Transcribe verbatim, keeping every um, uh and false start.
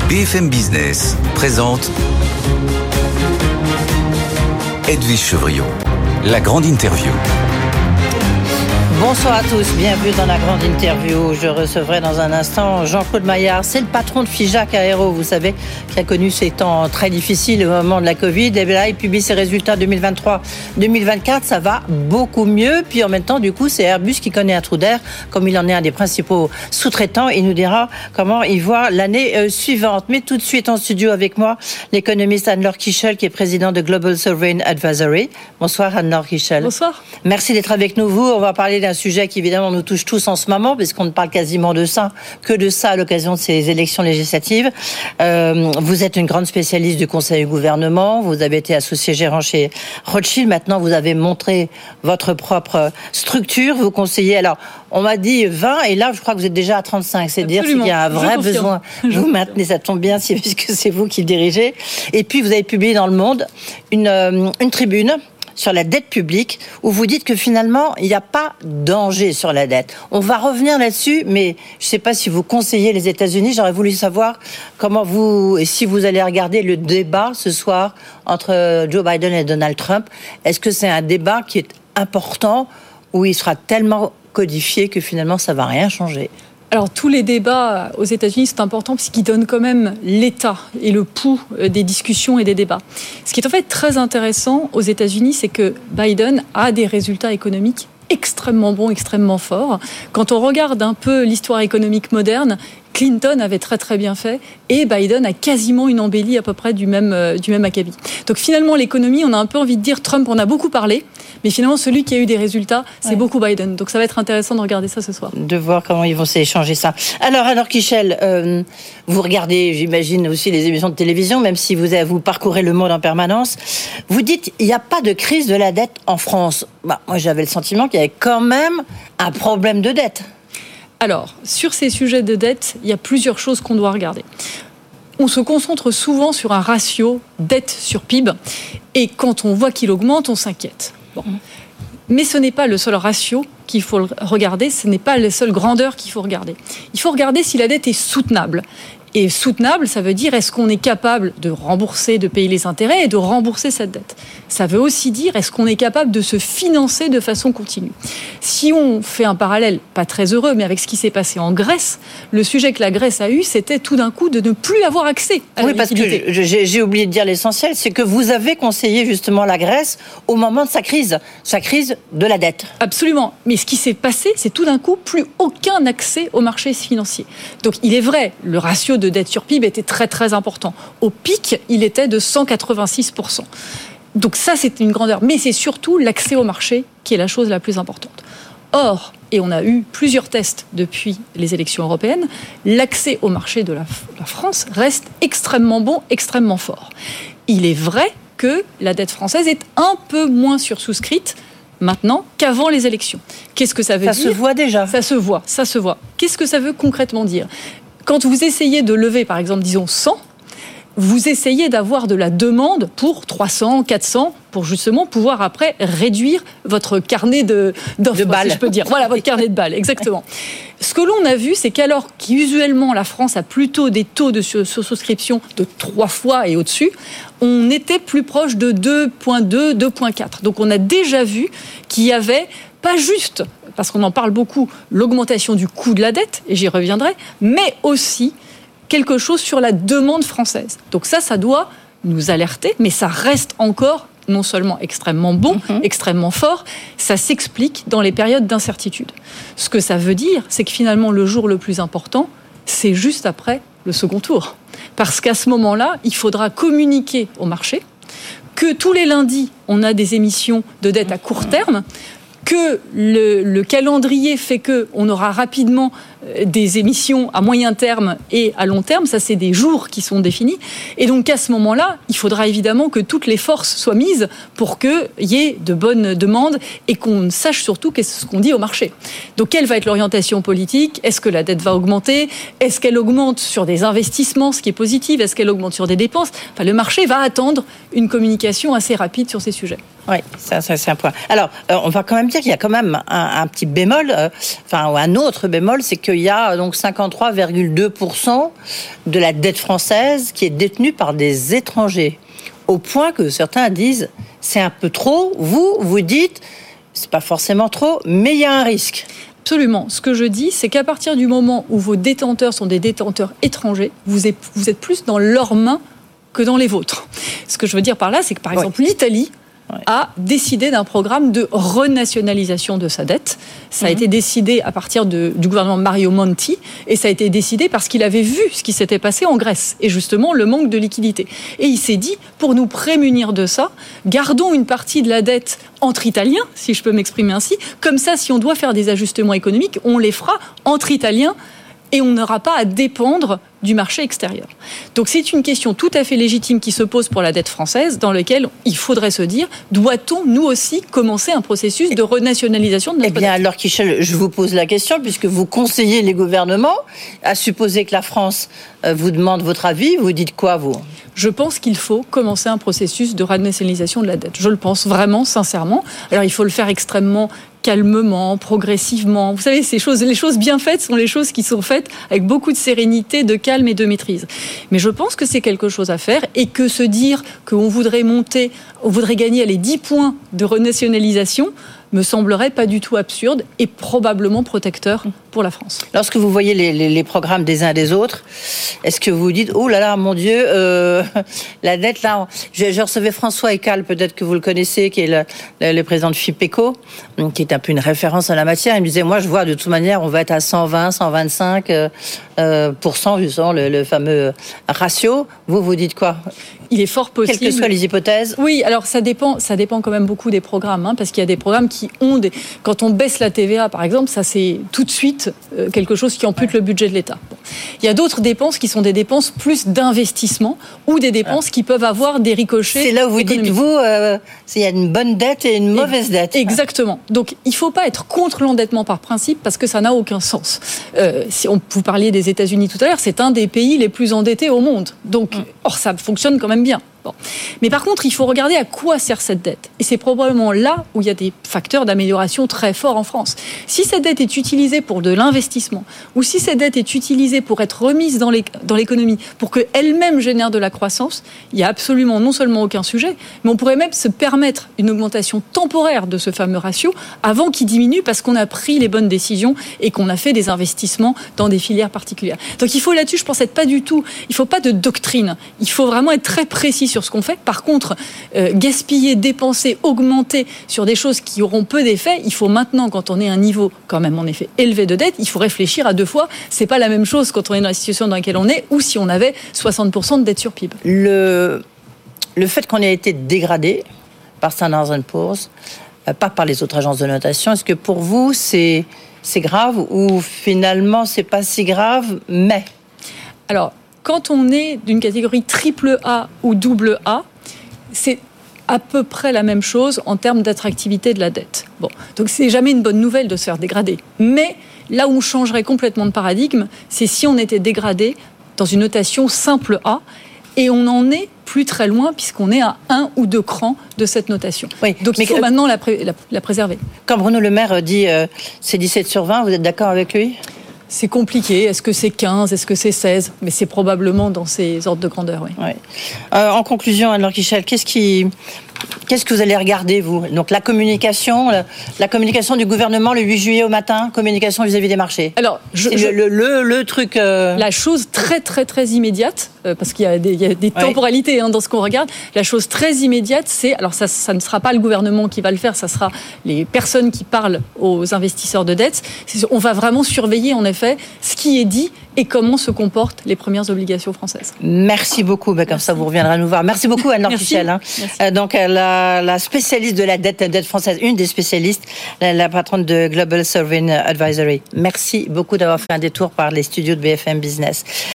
B F M Business présente Edwige Chevrillon, la grande interview. Bonsoir à tous, bienvenue dans la grande interview. Je recevrai dans un instant Jean-Claude Maillard, c'est le patron de Figeac Aéro, vous savez, qui a connu ces temps très difficiles au moment de la Covid. Et bien là, il publie ses résultats deux mille vingt-trois deux mille vingt-quatre, ça va beaucoup mieux. Puis en même temps, du coup, c'est Airbus qui connaît un trou d'air, comme il en est un des principaux sous-traitants. Il nous dira comment il voit l'année euh, suivante. Mais tout de suite en studio avec moi, l'économiste Anne-Laure Kiechel, qui est présidente de Global Sovereign Advisory. Bonsoir Anne-Laure Kiechel. Bonsoir. Merci d'être avec nous. Vous, on va parler d'un un sujet qui évidemment nous touche tous en ce moment, puisqu'on ne parle quasiment de ça, que de ça à l'occasion de ces élections législatives. Euh, vous êtes une grande spécialiste du conseil du gouvernement, vous avez été associé gérant chez Rothschild, maintenant vous avez montré votre propre structure, vous conseillez, alors on m'a dit vingt, et là je crois que vous êtes déjà à trente-cinq, c'est dire qu'il y a un vrai besoin, vous maintenez, ça tombe bien puisque c'est vous qui le dirigez. Et puis vous avez publié dans Le Monde une, une tribune sur la dette publique, où vous dites que finalement, il n'y a pas de danger sur la dette. On va revenir là-dessus, mais je ne sais pas si vous conseillez les États-Unis. J'aurais voulu savoir comment vous, et si vous allez regarder le débat ce soir entre Joe Biden et Donald Trump. Est-ce que c'est un débat qui est important, où il sera tellement codifié que finalement, ça ne va rien changer ? Alors, tous les débats aux États-Unis sont importants puisqu'ils donnent quand même l'état et le pouls des discussions et des débats. Ce qui est en fait très intéressant aux États-Unis, c'est que Biden a des résultats économiques extrêmement bons, extrêmement forts. Quand on regarde un peu l'histoire économique moderne, Clinton avait très très bien fait et Biden a quasiment une embellie à peu près du même, euh, du même acabit. Donc finalement l'économie, on a un peu envie de dire Trump, on a beaucoup parlé, mais finalement celui qui a eu des résultats, c'est ouais. beaucoup Biden. Donc ça va être intéressant de regarder ça ce soir. De voir comment ils vont s'échanger ça. Alors, alors Kiechel, euh, vous regardez, j'imagine aussi les émissions de télévision, même si vous, vous parcourez le monde en permanence. Vous dites, il n'y a pas de crise de la dette en France. Bah, moi j'avais le sentiment qu'il y avait quand même un problème de dette. Alors, sur ces sujets de dette, il y a plusieurs choses qu'on doit regarder. On se concentre souvent sur un ratio dette sur P I B, et quand on voit qu'il augmente, on s'inquiète. Bon. Mais ce n'est pas le seul ratio qu'il faut regarder, ce n'est pas la seule grandeur qu'il faut regarder. Il faut regarder si la dette est soutenable. Et soutenable, ça veut dire est-ce qu'on est capable de rembourser, de payer les intérêts et de rembourser cette dette. Ça veut aussi dire est-ce qu'on est capable de se financer de façon continue. Si on fait un parallèle, pas très heureux, mais avec ce qui s'est passé en Grèce, le sujet que la Grèce a eu, c'était tout d'un coup de ne plus avoir accès à oui, la liquidité. Oui, parce que j'ai, j'ai oublié de dire l'essentiel, c'est que vous avez conseillé justement la Grèce au moment de sa crise, sa crise de la dette. Absolument. Mais ce qui s'est passé, c'est tout d'un coup plus aucun accès aux marchés financiers. Donc il est vrai, le ratio de dette sur P I B était très très important. Au pic, il était de cent quatre-vingt-six pour cent. Donc ça, c'est une grandeur. Mais c'est surtout l'accès au marché qui est la chose la plus importante. Or, et on a eu plusieurs tests depuis les élections européennes, l'accès au marché de la, la France reste extrêmement bon, extrêmement fort. Il est vrai que la dette française est un peu moins sursouscrite maintenant qu'avant les élections. Qu'est-ce que ça veut ça dire ? Ça se voit déjà. Ça se voit, ça se voit. Qu'est-ce que ça veut concrètement dire ? Quand vous essayez de lever, par exemple, disons cent, vous essayez d'avoir de la demande pour trois cents, quatre cents, pour justement pouvoir après réduire votre carnet de, de balles, si je peux dire. Voilà, votre carnet de balles, exactement. Ce que l'on a vu, c'est qu'alors qu'usuellement la France a plutôt des taux de souscription de trois fois et au-dessus, on était plus proche de deux virgule deux, deux virgule quatre. Donc on a déjà vu qu'il y avait pas juste, parce qu'on en parle beaucoup, l'augmentation du coût de la dette, et j'y reviendrai, mais aussi quelque chose sur la demande française. Donc ça, ça doit nous alerter, mais ça reste encore non seulement extrêmement bon, mmh. extrêmement fort, ça s'explique dans les périodes d'incertitude. Ce que ça veut dire, c'est que finalement, le jour le plus important, c'est juste après le second tour. Parce qu'à ce moment-là, il faudra communiquer au marché que tous les lundis, on a des émissions de dette à court terme, que le, le calendrier fait qu'on aura rapidement des émissions à moyen terme et à long terme, ça c'est des jours qui sont définis, et donc à ce moment-là, il faudra évidemment que toutes les forces soient mises pour qu'il y ait de bonnes demandes et qu'on sache surtout qu'est-ce qu'on dit au marché. Donc quelle va être l'orientation politique ? Est-ce que la dette va augmenter ? Est-ce qu'elle augmente sur des investissements, ce qui est positif ? Est-ce qu'elle augmente sur des dépenses ? Enfin, le marché va attendre une communication assez rapide sur ces sujets. Oui, ça, ça c'est un point. Alors, euh, on va quand même dire qu'il y a quand même un, un petit bémol, euh, enfin un autre bémol, c'est que qu'il y a donc cinquante-trois virgule deux pour cent de la dette française qui est détenue par des étrangers. Au point que certains disent c'est un peu trop. Vous, vous dites c'est pas forcément trop, mais il y a un risque. Absolument. Ce que je dis, c'est qu'à partir du moment où vos détenteurs sont des détenteurs étrangers, vous êtes, vous êtes plus dans leurs mains que dans les vôtres. Ce que je veux dire par là, c'est que par ouais. exemple l'Italie ouais. a décidé d'un programme de renationalisation de sa dette. Ça a mmh. été décidé à partir de, du gouvernement Mario Monti, et ça a été décidé parce qu'il avait vu ce qui s'était passé en Grèce, et justement le manque de liquidité. Et il s'est dit, pour nous prémunir de ça, gardons une partie de la dette entre Italiens, si je peux m'exprimer ainsi. Comme ça, si on doit faire des ajustements économiques, on les fera entre Italiens, et on n'aura pas à dépendre du marché extérieur. Donc c'est une question tout à fait légitime qui se pose pour la dette française, dans laquelle il faudrait se dire, doit-on nous aussi commencer un processus de renationalisation de notre dette ? Eh bien, alors Kichel, je vous pose la question, puisque vous conseillez les gouvernements, à supposer que la France vous demande votre avis, vous dites quoi, vous ? Je pense qu'il faut commencer un processus de renationalisation de la dette. Je le pense vraiment, sincèrement. Alors il faut le faire extrêmement calmement, progressivement. Vous savez, ces choses, les choses bien faites sont les choses qui sont faites avec beaucoup de sérénité, de calme et de maîtrise. Mais je pense que c'est quelque chose à faire, et que se dire qu'on voudrait monter, on voudrait gagner les dix points de renationalisation me semblerait pas du tout absurde et probablement protecteur pour la France. Lorsque vous voyez les, les, les programmes des uns des autres, est-ce que vous vous dites, oh là là, mon Dieu, euh, la dette là, je, je recevais François Eckhall, peut-être que vous le connaissez, qui est le, le, le président de FIPECO, qui est un peu une référence en la matière. Il me disait, moi je vois de toute manière, on va être à cent vingt, cent vingt-cinq euh, euh, pour cent, justement, le, le fameux ratio. Vous, vous dites quoi ? Il est fort possible. Quelles que soient les hypothèses. Oui, alors ça dépend, ça dépend quand même beaucoup des programmes, hein, parce qu'il y a des programmes qui ont des... Quand on baisse la T V A, par exemple, ça c'est tout de suite euh, quelque chose qui ampute le budget de l'État. Bon. Il y a d'autres dépenses qui sont des dépenses plus d'investissement, ou des dépenses ah. qui peuvent avoir des ricochets. C'est là où vous économiques. dites, vous, euh, il y a une bonne dette et une mauvaise dette. Exactement. Donc il ne faut pas être contre l'endettement par principe, parce que ça n'a aucun sens. Euh, si on, vous parliez des États-Unis tout à l'heure, c'est un des pays les plus endettés au monde. Donc, mm. or, ça fonctionne quand même bien. Bon. Mais par contre, il faut regarder à quoi sert cette dette. Et c'est probablement là où il y a des facteurs d'amélioration très forts en France. Si cette dette est utilisée pour de l'investissement, ou si cette dette est utilisée pour être remise dans, les, dans l'économie, pour qu'elle-même génère de la croissance, il n'y a absolument non seulement aucun sujet, mais on pourrait même se permettre une augmentation temporaire de ce fameux ratio avant qu'il diminue, parce qu'on a pris les bonnes décisions et qu'on a fait des investissements dans des filières particulières. Donc il faut là-dessus, je pense, être pas du tout, il ne faut pas de doctrine, il faut vraiment être très précis sur ce qu'on fait. Par contre, euh, gaspiller, dépenser, augmenter sur des choses qui auront peu d'effet, il faut maintenant, quand on est à un niveau quand même en effet élevé de dette, il faut réfléchir à deux fois. C'est pas la même chose quand on est dans la situation dans laquelle on est, ou si on avait soixante pour cent de dette sur P I B. Le, le fait qu'on ait été dégradé par Standard and Poor's, euh, pas par les autres agences de notation, est-ce que pour vous c'est, c'est grave, ou finalement c'est pas si grave, mais... Alors, quand on est d'une catégorie triple A ou double A, c'est à peu près la même chose en termes d'attractivité de la dette. Bon, donc c'est jamais une bonne nouvelle de se faire dégrader. Mais là où on changerait complètement de paradigme, c'est si on était dégradé dans une notation simple A, et on en est plus très loin puisqu'on est à un ou deux crans de cette notation. Oui, donc il faut que, maintenant la, pré- la, la préserver. Quand Bruno Le Maire dit euh, c'est dix-sept sur vingt, vous êtes d'accord avec lui ? C'est compliqué. Est-ce que c'est quinze ? Est-ce que c'est seize ? Mais c'est probablement dans ces ordres de grandeur, oui. oui. Euh, en conclusion, Anne-Laure Kichel, qu'est-ce qui... Qu'est-ce que vous allez regarder, vous ? Donc la communication, la, la communication du gouvernement le huit juillet au matin, communication vis-à-vis des marchés. Alors, je, je, le, le, le truc... Euh... La chose très, très, très immédiate, euh, parce qu'il y a des, il y a des oui. temporalités hein, dans ce qu'on regarde, la chose très immédiate, c'est... Alors ça, ça ne sera pas le gouvernement qui va le faire, ça sera les personnes qui parlent aux investisseurs de dette. C'est, on va vraiment surveiller, en effet, ce qui est dit et comment se comportent les premières obligations françaises. Merci beaucoup. Ben, comme Merci. Ça, vous reviendrez nous voir. Merci beaucoup, Anne-Laure Kichel. Hein. Euh, donc, la, la spécialiste de la dette, dette française, une des spécialistes, la, la patronne de Global Sovereign Advisory. Merci beaucoup d'avoir fait un détour par les studios de B F M Business.